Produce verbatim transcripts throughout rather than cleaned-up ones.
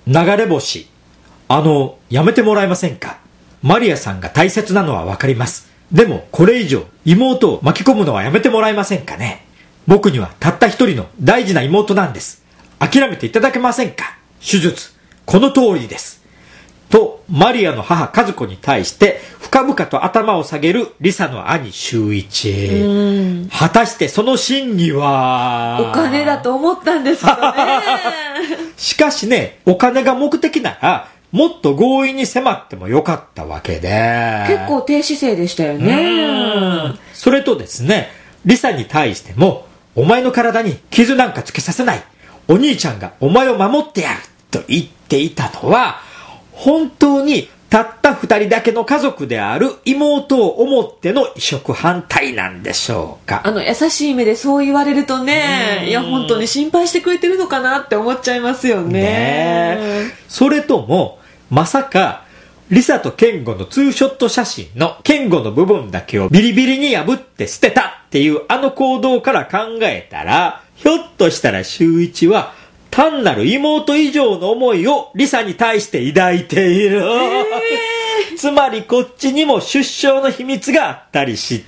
流れ星、あの、やめてもらえませんか。マリアさんが大切なのはわかります。でも、これ以上、妹を巻き込むのはやめてもらえませんかね。僕にはたった一人の大事な妹なんです。諦めていただけませんか。手術、この通りです。と、マリアの母和子に対して、深々と頭を下げるリサの兄修一。果たしてその真偽は、 お金だと思ったんですけどね。 しかしね、お金が目的なら、もっと強引に迫ってもよかったわけで。 結構低姿勢でしたよね。 それとですね、リサに対しても、お前の体に傷なんかつけさせない。お兄ちゃんがお前を守ってやる。と言っていたのは、本当にたった二人だけの家族である妹を思っての移植反対なんでしょうか。 あの優しい目でそう言われるとね、いや本当に心配してくれてるのかなって思っちゃいますよ ね, ねそれともまさかリサとケンゴのツーショット写真のケンゴの部分だけをビリビリに破って捨てたっていうあの行動から考えたら、ひょっとしたら修一は単なる妹以上の思いをリサに対して抱いている、えー、つまりこっちにも出生の秘密があったりして、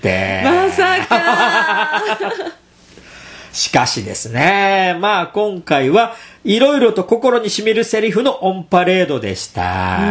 まさかしかしですね、まあ今回はいろいろと心に染みるセリフのオンパレードでした。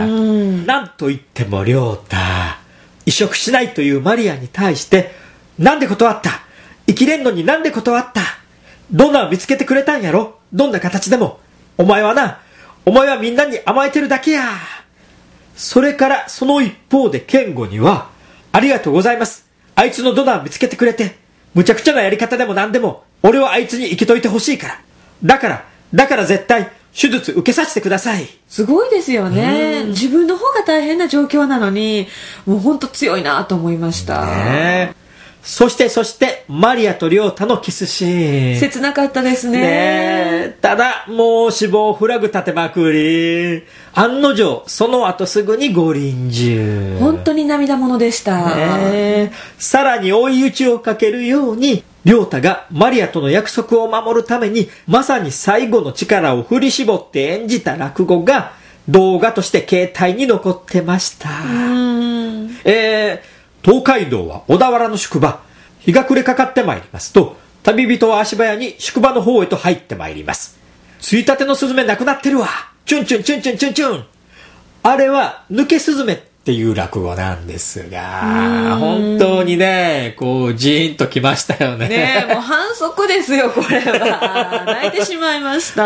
うんなんといっても亮太、移植しないというマリアに対してなんで断った、生きれんのになんで断った、どんなを見つけてくれたんやろ、どんな形でも。お前はな、お前はみんなに甘えてるだけや。それからその一方でケンゴには、ありがとうございます。あいつのドナーを見つけてくれて、むちゃくちゃなやり方でも何でも、俺はあいつに生きといてほしいから。だから、だから絶対、手術受けさせてください。 すごいですよね。自分の方が大変な状況なのに、もう本当強いなと思いました。 ねえ。そしてそしてマリアと亮太のキスシーン、 切なかったです ね, ねただもう死亡フラグ立てまくり、案の定その後すぐにご臨終。 本当に涙ものでした、 ね、さらに追い打ちをかけるように亮太がマリアとの約束を守るためにまさに最後の力を振り絞って演じた落語が動画として携帯に残ってました。うーん、えー東海道は小田原の宿場。日が暮れかかってまいりますと、旅人は足早に宿場の方へと入ってまいります。ついたてのスズメなくなってるわ。チュンチュンチュンチュンチュンチュン。あれは抜けスズメっていう落語なんですが、本当にね、こうジーンときましたよね。 ねえ、もう反則ですよこれは。泣いてしまいました。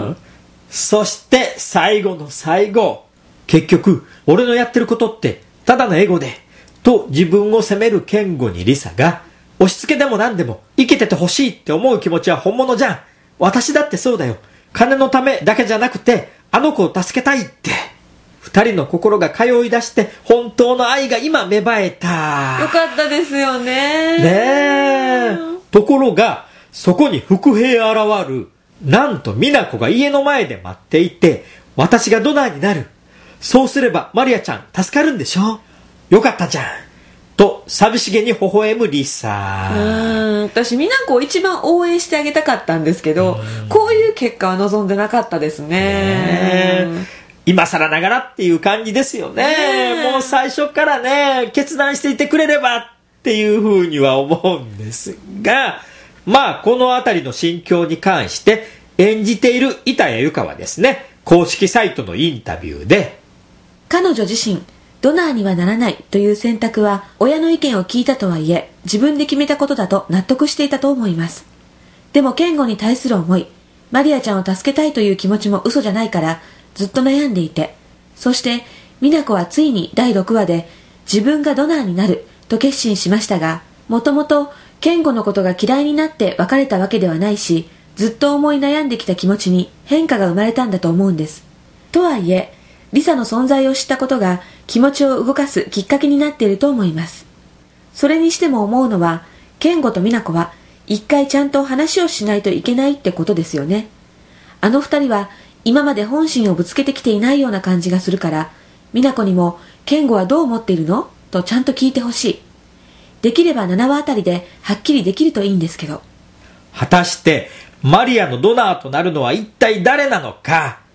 そして最後の最後、結局俺のやってることってただのエゴで。と自分を責めるケンゴにリサが、押し付けでも何でも生きててほしいって思う気持ちは本物じゃん。私だってそうだよ。金のためだけじゃなくてあの子を助けたいって。二人の心が通い出して本当の愛が今芽生えた。 よかったですよね。 ねえ。ところがそこに伏兵現る。なんと美奈子が家の前で待っていて、私がドナーになる。そうすればマリアちゃん助かるんでしょ。よかったじゃんと寂しげに微笑むリサ。 うーん、私美奈子を一番応援してあげたかったんですけど、こういう結果は望んでなかったです ね, ね今更ながらっていう感じですよ ね, ねもう最初からね決断していてくれればっていうふうには思うんですが、まあこのあたりの心境に関して演じている板谷由香はですね、公式サイトのインタビューで、 彼女自身ドナーにはならないという選択は親の意見を聞いたとはいえ自分で決めたことだと納得していたと思います。でもケンゴに対する思い、マリアちゃんを助けたいという気持ちも嘘じゃないからずっと悩んでいて、そして美奈子はついにだいろくわで自分がドナーになると決心しましたが、もともとケンゴのことが嫌いになって別れたわけではないし、ずっと思い悩んできた気持ちに変化が生まれたんだと思うんです。とはいえリサの存在を知ったことが気持ちを動かすきっかけになっていると思います。それにしても思うのは、ケンゴと美奈子は一回ちゃんと話をしないといけないってことですよね。あの二人は今まで本心をぶつけてきていないような感じがするから、美奈子にもケンゴはどう思っているのとちゃんと聞いてほしい。できればななわあたりではっきりできるといいんですけど。 果たしてマリアのドナーとなるのは一体誰なのか。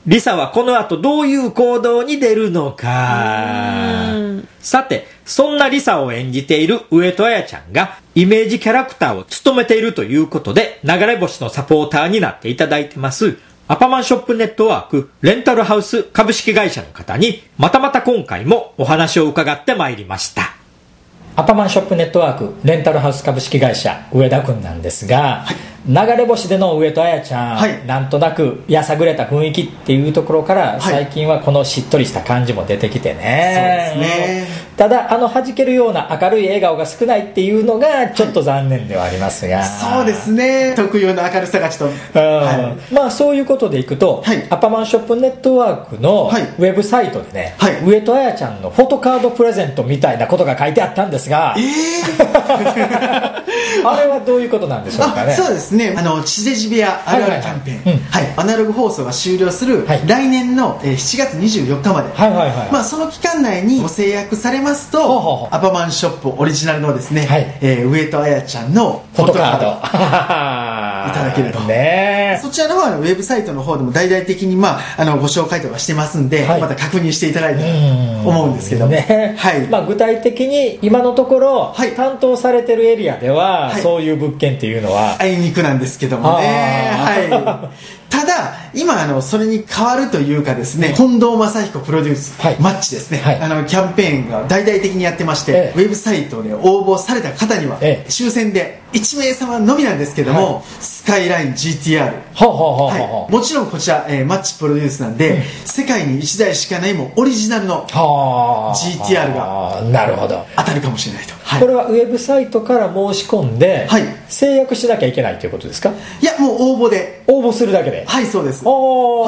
リサはこの後どういう行動に出るのか。さて、そんなリサを演じている上戸彩ちゃんがイメージキャラクターを務めているということで、流れ星のサポーターになっていただいてますアパマンショップネットワークレンタルハウス株式会社の方にまたまた今回もお話を伺ってまいりました。アパマンショップネットワークレンタルハウス株式会社上田くんなんですが、はい、流れ星での上戸彩ちゃん、はい、なんとなくやさぐれた雰囲気っていうところから、はい、最近はこのしっとりした感じも出てきてね。そうですね。ただあの弾けるような明るい笑顔が少ないっていうのがちょっと残念ではありますが、はい、 そうですね、特有の明るさがちょっと、 はい、まあそういうことでいくと、はい、アパマンショップネットワークのウェブサイトでね、はい、上戸彩ちゃんのフォトカードプレゼントみたいなことが書いてあったんですが、えー、あれはどういうことなんでしょうかね。 そうですね、あの地デジ部屋あるあるキャンペーン、はいはいはい、アナログ放送が終了する、はい、来年のしちがつにじゅうよっかまで、はいはいはい、まあ、その期間内にご制約されますと、ほうほうほう、アパマンショップオリジナルのですね、はい、えー、上戸彩ちゃんのフォトカードいただけると、ね、そちらの方はウェブサイトの方でも大々的に、まあ、あのご紹介とかしてますんで、はい、また確認していただいたらと思うんですけども、ね、はい、まあ、 具体的に今のところ、はい、担当されてるエリアでは、はい、そういう物件っていうのはあいにくなんですけどもね、はい、ただ今あのそれに変わるというかですね、近藤正彦プロデュース、はい、マッチですね、はい、あのキャンペーンが大々的にやってまして、ええ、ウェブサイトで応募された方には、ええ、抽選でいちめいさまのみなんですけども、はい、スカイライン ジーティーアール、はあはあはあ、もちろんこちら、えー、マッチプロデュースなんで、うん、世界にいちだいしかないもオリジナルの ジーティーアール がなるほど当たるかもしれないと、はい、 これはウェブサイトから申し込んで、はい、制約しなきゃいけないということですか。 いや、もう応募で応募するだけで。 はい、そうです。 はい、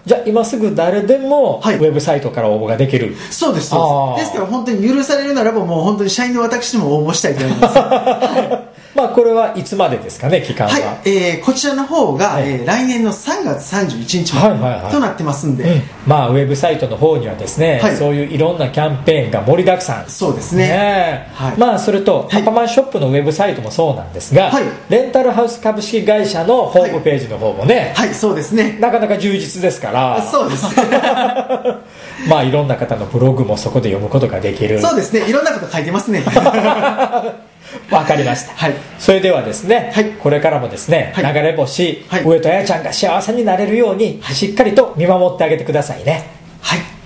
じゃあ今すぐ誰でも、はい、ウェブサイトから応募ができる。 そうです、そうです。ですから本当に許されるならばもう本当に社員の私でも応募したいと思います、はい、まあこれはいつまでですかね、期間は。はい、 えー、こちらの方が、はい、えー、来年のさんがつさんじゅういちにちまで、はいはいはい、となってますんで、うん、 まあウェブサイトの方にはですね、はい、そういういろんなキャンペーンが盛りだくさん。 そうですね、 ね、はい、まあそれと、はい、アパマンショップのウェブサイトもそうなんですが、はい、レンタルハウス株式会社のホームページの方もね、 はい、はい、そうですね、 なかなか充実ですから。 そうですねまあいろんな方のブログもそこで読むことができる。 そうですね、いろんなこと書いてますねわかりました、はい、それではですね、はい、これからもですね、はい、流れ星、はい、上戸彩ちゃんが幸せになれるように、はい、しっかりと見守ってあげてくださいね。 はい。